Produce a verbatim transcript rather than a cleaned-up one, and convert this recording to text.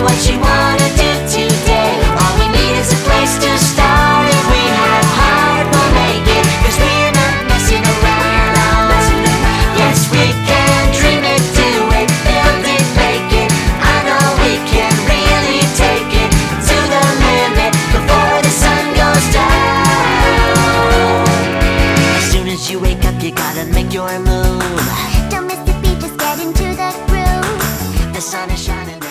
what you wanna do today. All we need is a place to start. If we have heart, we'll make it, 'cause we're not messing around. Yes, we can dream it, do it, build it, make it. I know we can really take it to the limit before the sun goes down. As soon as you wake up, you gotta make your move. Don't miss the beat, just get into the groove. The sun is shining.